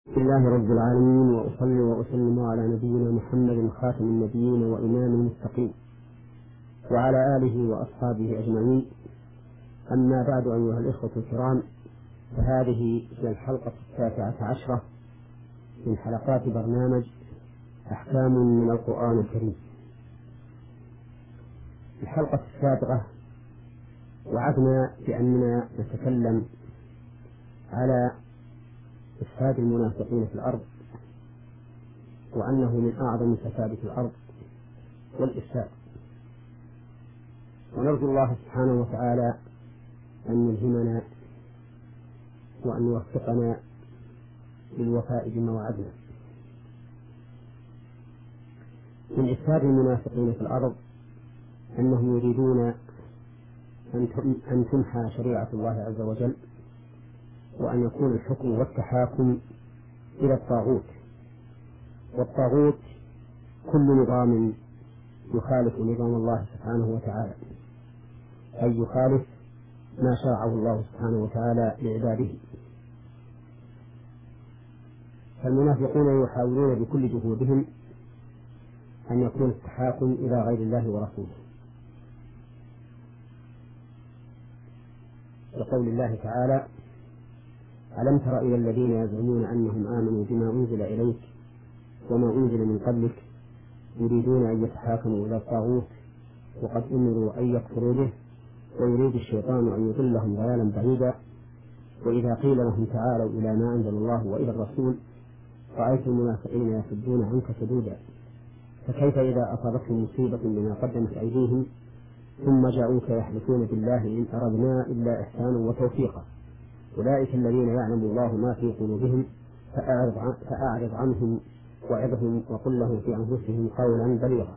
بسم الله رب العالمين، وأصلي وأسلم على نبينا محمد خاتم النبيين وإمام المتقين وعلى آله وأصحابه أجمعين. أما بعد، أيها الإخوة الكرام، فهذه هي الحلقة 19 من حلقات برنامج أحكام من القرآن الكريم. الحلقة السابقة وعدنا بأننا نتكلم على إفساد المنافقين في الأرض، وأنه من أعظم فساد في الأرض والإفساد، ونرجو الله سبحانه وتعالى أن يلهمنا وأن يوفقنا للوفاء بما وعدنا. من إفساد المنافقين في الأرض أنهم يريدون أن تمحى شريعة الله عز وجل، وأن يكون الحكم والتحاكم إلى الطاغوت، والطاغوت كل نظام يخالف نظام الله سبحانه وتعالى، أي يخالف ما شرعه الله سبحانه وتعالى لعباده. فالمنافقون يحاولون بكل جهودهم أن يكون التحاكم إلى غير الله ورسوله، لقول الله تعالى: ألم تر إلى الذين يزعمون أنهم آمنوا بما أنزل إليك وما أنزل من قبلك يريدون أن يتحاكموا إلى الطاغوت وقد أمروا أن يكفروا به ويريد الشيطان أن يضلهم ضلالا بعيدا. وإذا قيل لهم تعالوا إلى ما أنزل الله وإلى الرسول رأيت المنافقين يصدون عنك صدودا، فكيف إذا أصابتهم مصيبة بما قدمت أيديهم ثم جاءوك يحلفون بالله إن أردنا إلا إحسانا وتوفيقا أولئك الذين يعلم الله ما في قلوبهم فأعرض عنهم وعظهم وقل لهم في أنفسهم قولا بليغا.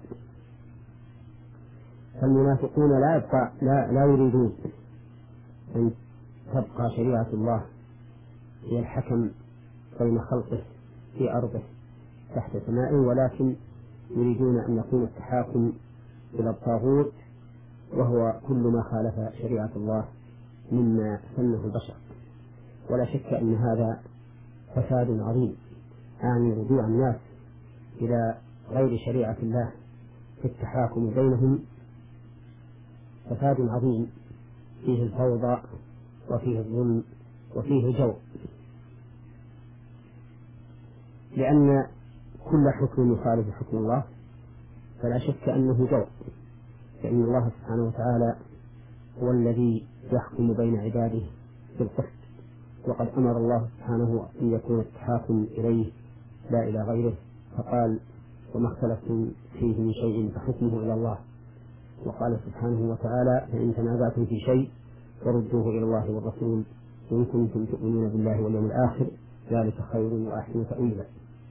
فالمنافقون لا يريدون أن تبقى شريعة الله هي الحكم بين خلقه في أرضه تحت سمائه، ولكن يريدون أن يكون التحاكم إلى الطاغوت، وهو كل ما خالف شريعة الله مما سنه البشر. ولا شك أن هذا فساد عظيم، يعني رجوع الناس إلى غير شريعة الله في التحاكم بينهم فساد عظيم فيه الفوضى وفيه الظلم وفيه الجور، لأن كل حكم يخالف حكم الله فلا شك أنه جور، فإن الله سبحانه وتعالى هو الذي يحكم بين عباده بالقسط، وقد أمر الله سبحانه أن يكون التحاكم إليه لا إلى غيره، فقال: وما اختلفتم فيه من شيء فحكمه إلى الله. وقال سبحانه وتعالى: فإن تنازعتم في شيء فردوه إلى الله والرسول إن كنتم تؤمنون بالله واليوم الآخر ذلك خير وأحسن تأويلا.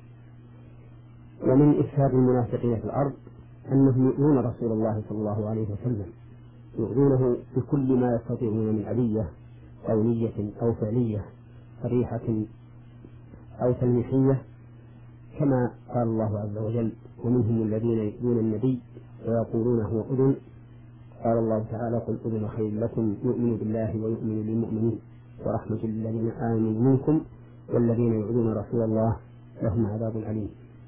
ومن إفساد المنافقين في الأرض أنهم يؤذون رسول الله صلى الله عليه وسلم، يؤذونه بكل ما يستطيعون من أذية قولية أو فعلية صريحة أو تلميحية، كما قال الله عز وجل: ومنهم الذين يؤذون النبي ويقولون هو أذن. قال الله تعالى: قل أذن خير لكم يؤمن بالله ويؤمن للمؤمنين ورحمة للذين آمنوا منكم والذين يؤذون رسول الله لهم عذاب أليم.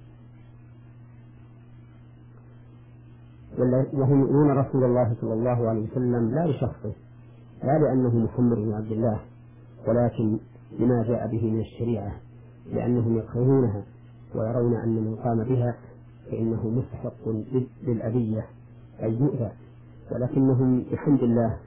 وهم يؤذون رسول الله صلى الله عليه وسلم لا لشخصه، لا لأنه محمد بن عبد الله، ولكن لما جاء به من الشريعة، لأنهم يكرهونها ويرون أن من قام بها فإنه مستحق للأذية أي يؤذى، ولكنهم بحمد الله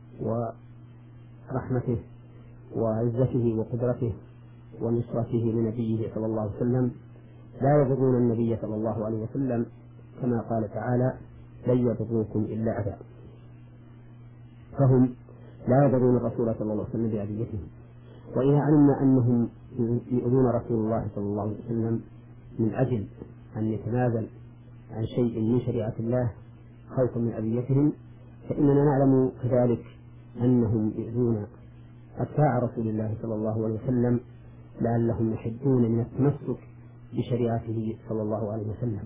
ورحمته وعزته وقدرته ونصرته لنبيه صلى الله عليه وسلم لا يضرون النبي صلى الله عليه وسلم، كما قال تعالى: لن يضروكم إلا أذى. فهم لا يضرون الرسول صلى الله عليه وسلم بأذيتهم. وإذا علمنا أنهم يؤذون رسول الله صلى الله عليه وسلم من أجل أن يتنازل عن شيء من شريعة الله خوفا من أذيتهم، فإننا نعلم كذلك أنهم يؤذون أتباع رسول الله صلى الله عليه وسلم لعلهم يحبون من التمسك بشريعته صلى الله عليه وسلم.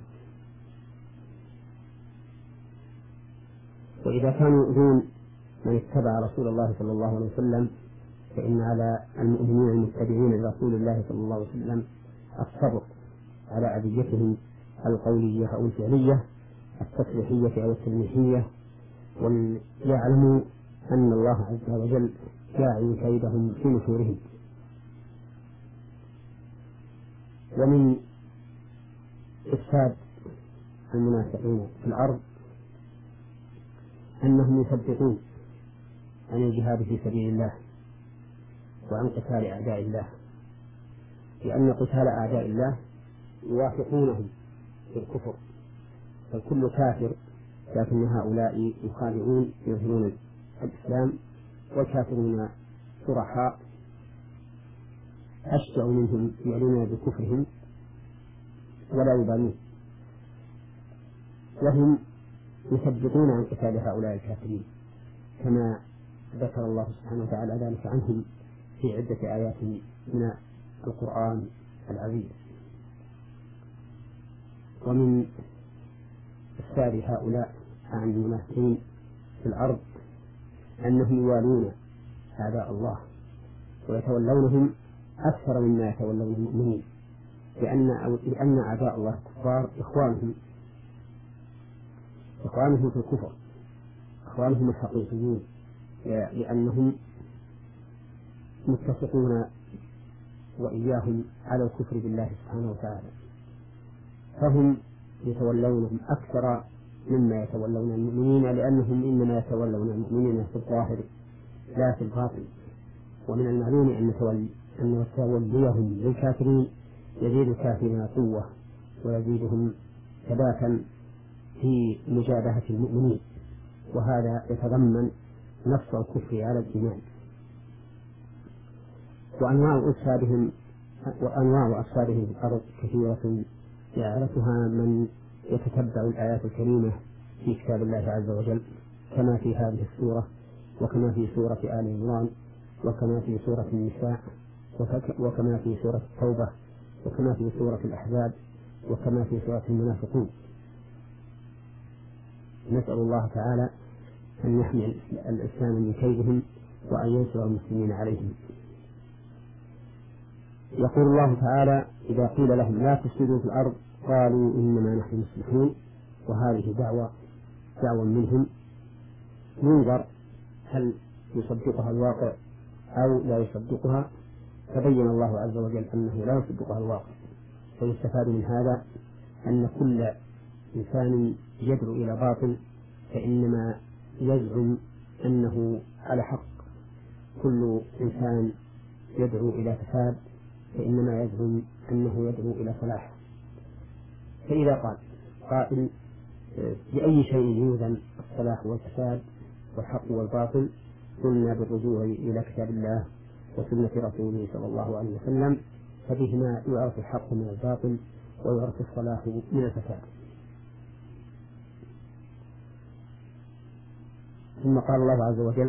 وإذا كانوا يؤذون من اتبع رسول الله صلى الله عليه وسلم فإن على المؤمنين المتبعين لرسول الله صلى الله عليه وسلم الصبر على أذيتهم القولية أو الفعلية، التصريحية أو التلميحية، وليعلموا أن الله عز وجل جاعل كيدهم في نحورهم. ومن إفساد المنافقين في الأرض أنهم يصدقون عن الجهاد في سبيل الله وعن قتال أعداء الله، لأن قتال أعداء الله يوافقونهم في الكفر، فالكل كافر، لكن هؤلاء يخادعون يظهرون الإسلام، والكافرون صرحاء أشجع منهم يعلنون بكفرهم ولا يبالون، وهم يصدقون عن قتال هؤلاء الكافرين كما ذكر الله سبحانه وتعالى ذلك عنهم في عدة آيات من القرآن العزيز. ومن إفساد هؤلاء عن المنافقين في الأرض أنهم يوالون أعداء ويتولونهم أكثر مما يتولون المؤمنين، لأن أعداء الله الكفار إخوانهم في الكفر، إخوانهم الحقيقيون، لأنهم متفقون وإياهم على الكفر بالله سبحانه وتعالى، فهم يتولونهم أكثر مما يتولون المؤمنين، لأنهم إنما يتولون المؤمنين في الظاهر لا في الباطن. ومن المعلوم أن توليهم للكافرين يزيد الكافرين قوة ويزيدهم ثباتا في مجابهة المؤمنين، وهذا يتضمن نص الكفر على الإيمان. وأنواع أفسادهم في الأرض كثيرة يعرفها من يتتبع الآيات الكريمة في كتاب الله عز وجل، كما في هذه السورة، وكما في سورة آل عمران، وكما في سورة النساء، وكما في سورة التوبة، وكما في سورة الأحزاب، وكما في سورة المنافقون. نسأل الله تعالى أن يحمي الإسلام من كيدهم وأن ينصر المسلمين عليهم. يقول الله تعالى: إذا قيل لهم لا تفسدوا في الأرض قالوا إنما نحن مصلحون. وهذه دعوة منهم، ينظر هل يصدقها الواقع أو لا يصدقها، فبين الله عز وجل أنه لا يصدقها الواقع. فيستفاد من هذا أن كل إنسان يدعو إلى باطل فإنما يزعم أنه على حق، كل إنسان يدعو إلى فساد فإنما يزعم أنه يدعو إلى صلاح. فإذا قال قائل بأي شيء يوزن الصلاح والفساد والحق والباطل، قلنا بالرجوع إلى كتاب الله وسنة رسوله صلى الله عليه وسلم، فبهما يعرف الحق من الباطل ويعرف الصلاح من الفساد. ثم قال الله عز وجل: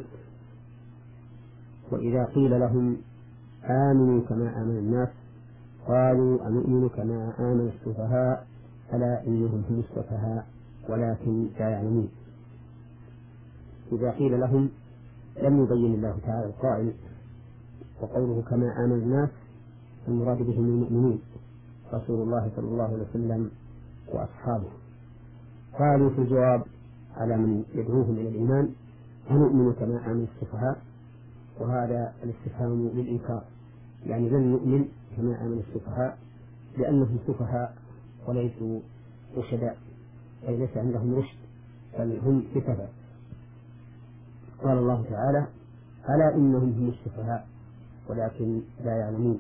وإذا قيل لهم آمنوا كما آمن الناس قالوا أنؤمن كما آمن السفهاء ألا إنهم هم السفهاء ولكن لا يعلمون. إذا قيل لهم لم يبين الله تعالى القائل، وقوله كما آمن الناس المراد بهم المؤمنين رسول الله صلى الله عليه وسلم وأصحابه. قالوا في الجواب على من يدعوهم إلى الإيمان: أنؤمن كما آمن السفهاء، وهذا الاستفهام للإنكار، يعني لن نؤمن كما آمن السفهاء لأنهم سفهاء وليسوا رشداء، أي ليس عندهم رشد بل هم سفهاء. قال الله تعالى: ألا إنهم هم السفهاء ولكن لا يعلمون.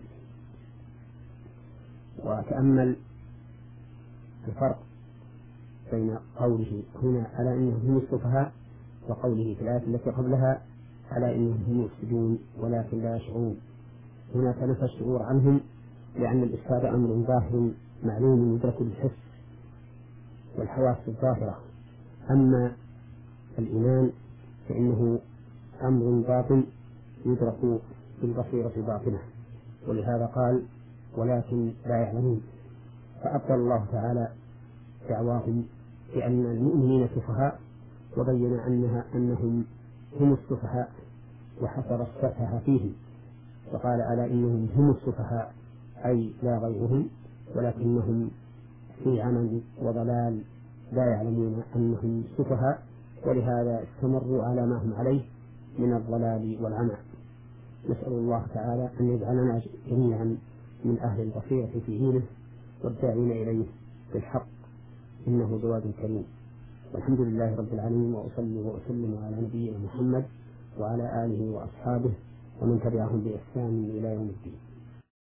وتأمل الفرق بين قوله هنا ألا إنهم هم السفهاء وقوله في الآية التي قبلها ألا إنهم هم المفسدون ولكن لا يشعرون. هناك نفى الشعور عنهم لأن الإفساد أمر ظاهر معلوم يدرك بالحس والحواس الظاهرة، أما الإيمان فإنه أمر باطن يدرك بالبصيرة الباطنة، ولهذا قال ولكن لا يعلمون. فأبطل الله تعالى دعواهم بأن المؤمنين سفهاء، وبين أنهم هم السفهاء، وحصر السفه فيهم وقال ألا إنهم هم السفهاء أي لا غيرهم، ولكنهم في عمل وضلال لا يعلمون أنهم سفهاء، ولهذا استمروا على ما هم عليه من الضلال والعمى. نسأل الله تعالى أن يجعلنا جميعا من أهل البصيرة في دينه والداعين إليه بالحق، إنه جواد كريم. والحمد لله رب العالمين، وأصلي وأسلم على نبينا محمد وعلى آله وأصحابه ومن تبعهم بإحسان إلى يوم الدين.